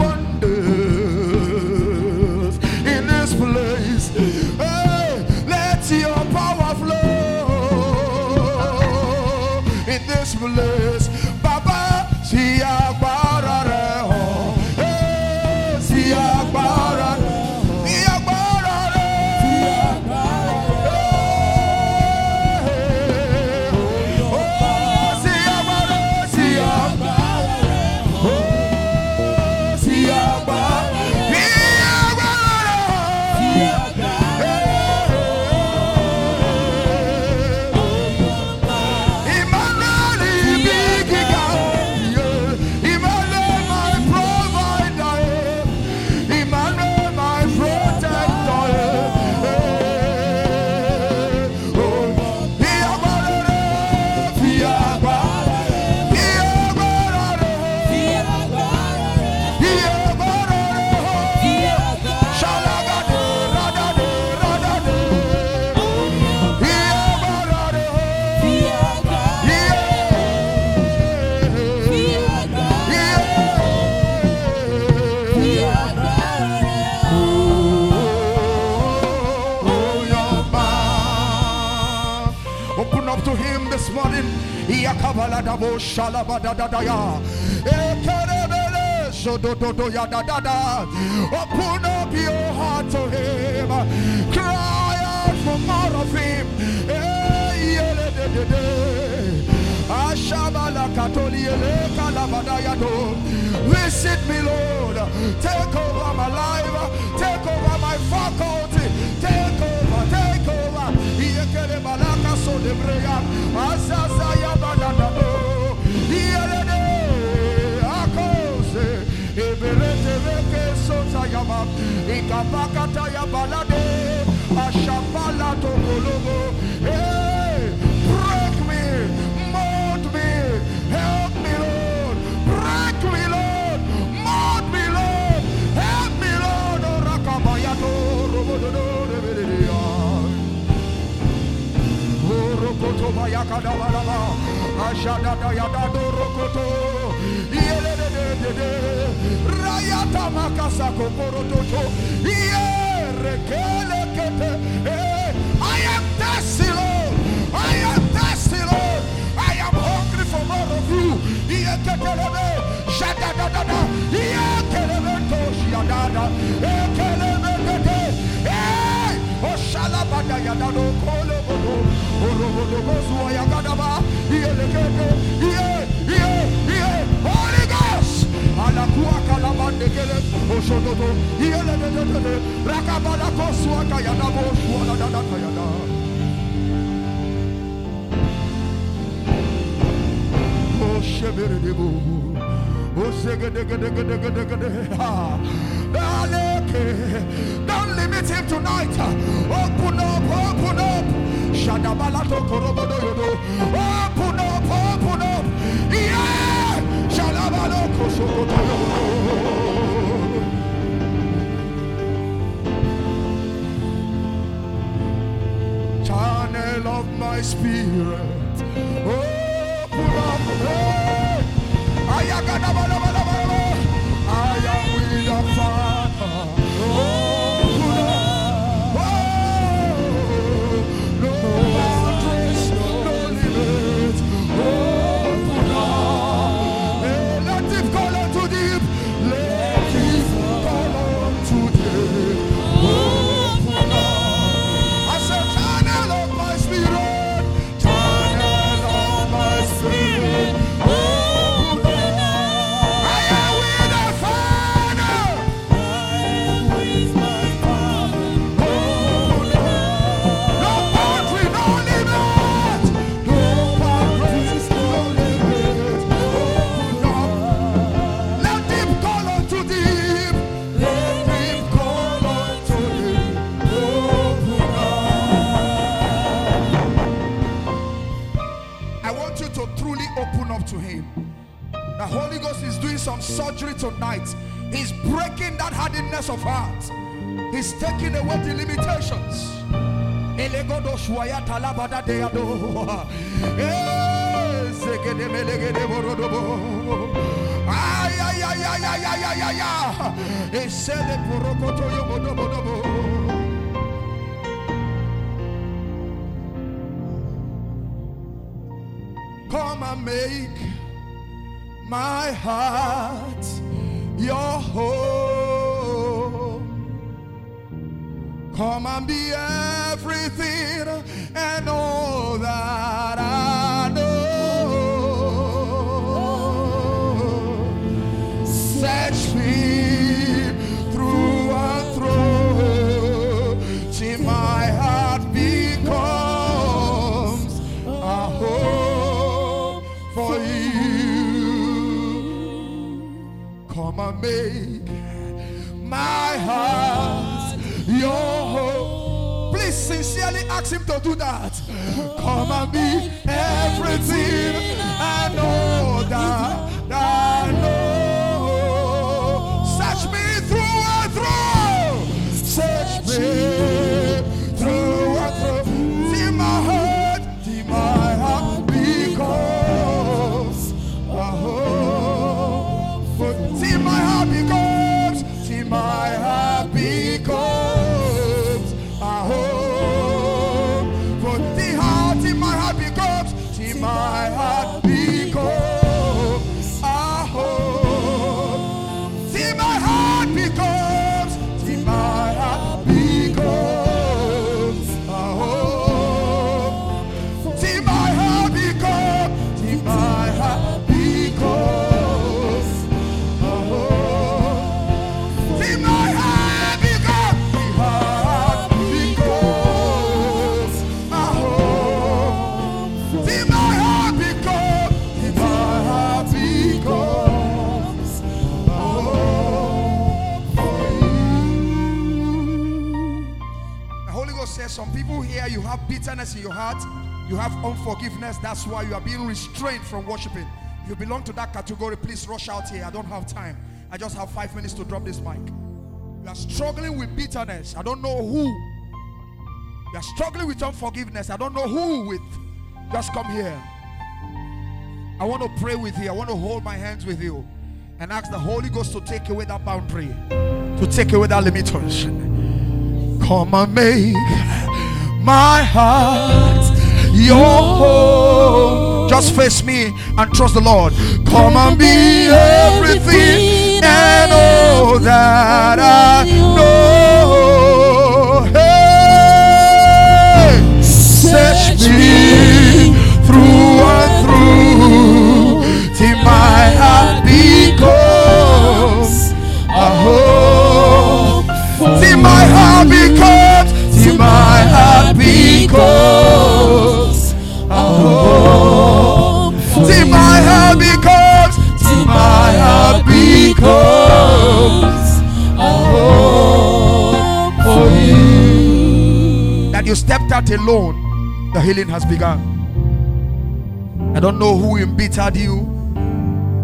wonders in this place. Hey, let your power flow in this place. Baba, see agbára rẹ̀ hàn. Hey, see agbára rẹ̀. Open up your heart to him. Cry out for more of him. Visit me, Lord. Take over my life. Take over my faculty. Take over, take over. So the prayer, Asasaya Badado, Yelede, Akose, Eberete Veke Sotayama, Ikapakataya Balade, Ashapala Tokologo. Hey, break me, mold me, help me, Lord. Break me, Lord. Mold me, Lord. Help me, Lord. Rakabayato, Robodo, Rebedia. Rokoto bayakada balaba, ashada dayada do rokoto, yele de de de de, rayata makasa kokoroto, yere kele kete. I am thirsty, Lord. I am thirsty, Lord. I am hungry for more of you. Yekelebe, shada da da da, yekelebe to shiada, yekelebe kete. Hey, oshalabada yada do kolo bodo. Holy Ghost, Alakua Kalabande Gele, Oshododo, Yele, Rakabala Koswaka Yadabo, Swala Dadakayada. Oh, Sheberibu, oh, Segedegedegedegede. Don't limit him tonight. Open up, open up. Shadabalato Korobodo. Open up, open up. Yeah. Shalabaloko sokotoyo. Channel of my spirit, open up. I am with the Father. Open up. No boundaries, no limits. Open up. Let deep call unto deep. Let deep call unto deep. Open up. I said, channel of my spirit, channel of my spirit. Open up. I am with the Father. I am with my Father. Open up. No boundary, no limit. No boundaries, no limit. Open up. Let deep call unto deep. Let deep call unto deep. Open up. I want you to truly open up to Him. The Holy Ghost is doing some surgery tonight. He's breaking that hardness of heart. He's taking away the limitations. Elegodo shwaya talabada deado. Eh, zegede melegede borodobo. Ay ay ay ay ay ay ay ay ay. Esele porokoto yobodobodobo. Come and make my heart your home. Come and be everything and all that I know. Search me through and through till my heart becomes a home for you. Come and make my heart your home. Please sincerely ask Him to do that. Come and be everything and all that I know. Search me through and through. Search me through and through. See my heart, see my heart becomes a home. See my heart becomes, see my heart becomes a home. For the heart in my heart becomes, see my heart becomes a home. See my heart becomes, see my heart becomes a home. See my heart becomes, see my heart becomes a home. See my heart becomes, see heart becomes a home. See my heart becomes, see my heart becomes a home for you. The Holy Ghost says some people here, you have bitterness in your heart, you have unforgiveness, that's why you are being restrained from worshiping. If you belong to that category, please rush out here. I don't have time. I just have five minutes to drop this mic. You are struggling with bitterness. I don't know who. You are struggling with unforgiveness. I don't know who with. Just come here. I want to pray with you. I want to hold my hands with you and ask the Holy Ghost to take away that boundary, to take away that limitation. Come and make my heart your home. Just face me and trust the Lord. Come and be everything and all that I know. Hey, search me through and through till my heart becomes a home. Till my heart becomes, till my heart becomes a home. Till my heart becomes, till my heart becomes a home for you. That you stepped out alone, the healing has begun. I don't know who embittered you.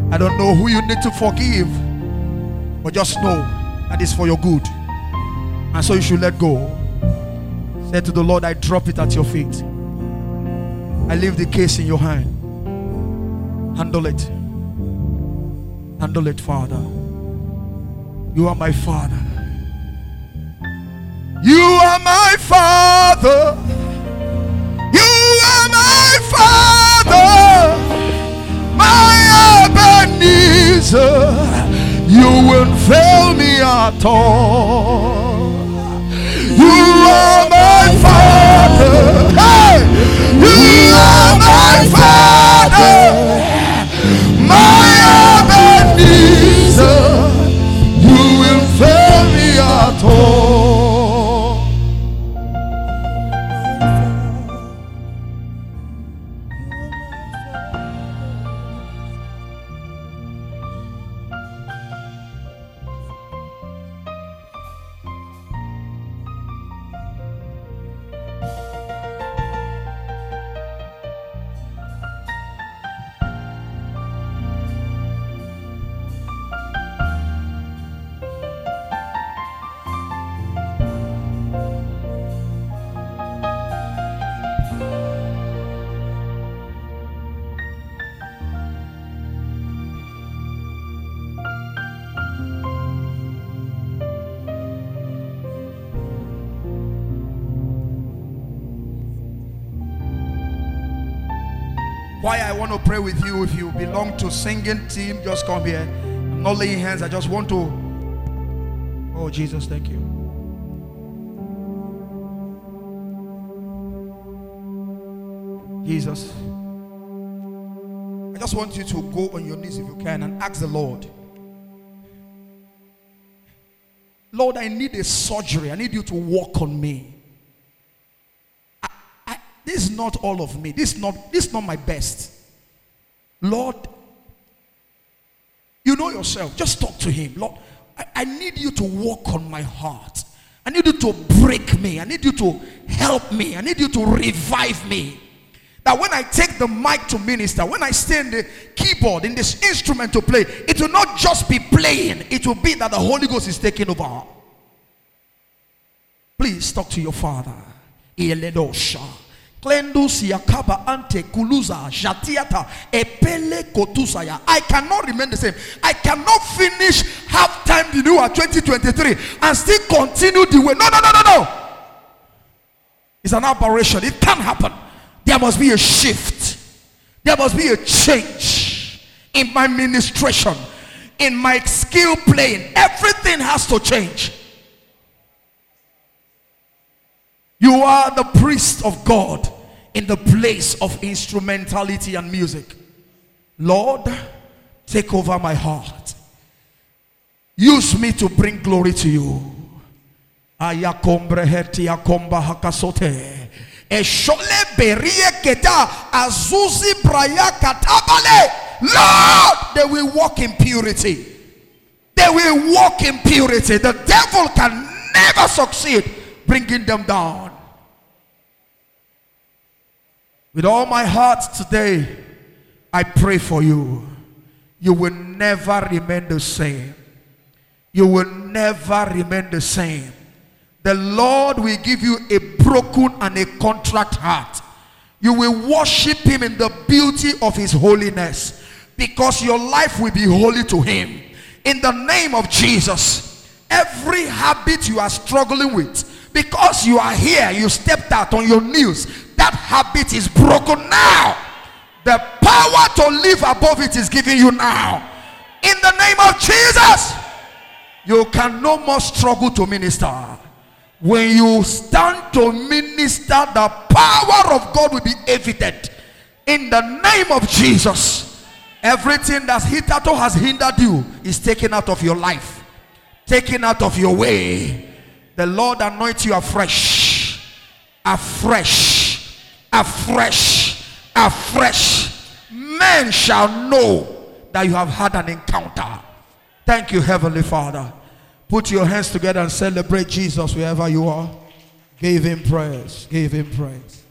I don't know who you need to forgive, but just know that it's for your good. And so you should let go. Say to the Lord, I drop it at your feet. I leave the case in your hand. Handle it. Handle it, Father. You are my Father. You are my Father. You are my Father. My Ebenezer. You won't fail me at all. You are my Father. Hey! You are my Father. My Ebenezer. You will fail me at all. Why I want to pray with you, if you belong to singing team, just come here. I'm not laying hands. I just want to. Oh, Jesus, thank you. Jesus. I just want you to go on your knees if you can and ask the Lord. Lord, I need a surgery. I need you to work on me. This is not all of me. This is not, this is not my best. Lord, you know yourself. Just talk to him. Lord, I, I need you to work on my heart. I need you to break me. I need you to help me. I need you to revive me. That when I take the mic to minister, when I stay in the keyboard, in this instrument to play, it will not just be playing. It will be that the Holy Ghost is taking over. Please talk to your Father. Klendus yakaba ante kuluza jatiata epele kotusaya. I cannot remain the same. I cannot finish half time the new twenty twenty-three and still continue the way. No, no, no, no, no. It's an aberration. It can't happen. There must be a shift. There must be a change in my ministration, in my skill playing. Everything has to change. You are the priest of God in the place of instrumentality and music. Lord, take over my heart. Use me to bring glory to you. Ayakombre heti akomba hakasote. Eshole berie keta azuzi braya katabale. Lord, they will walk in purity. They will walk in purity. The devil can never succeed bringing them down. With all my heart today, I pray for you. You will never remain the same. You will never remain the same. The Lord will give you a broken and a contrite heart. You will worship him in the beauty of his holiness, because your life will be holy to him. In the name of Jesus, every habit you are struggling with, because you are here, you stepped out on your knees, that habit is broken now. The power to live above it is given you now. In the name of Jesus, you can no more struggle to minister. When you stand to minister, the power of God will be evident. In the name of Jesus, everything that's hitherto has hindered you is taken out of your life, taken out of your way. The Lord anoint you afresh, afresh, afresh, afresh. Men shall know that you have had an encounter. Thank you, Heavenly Father. Put your hands together and celebrate Jesus wherever you are. Give him praise. Give him praise.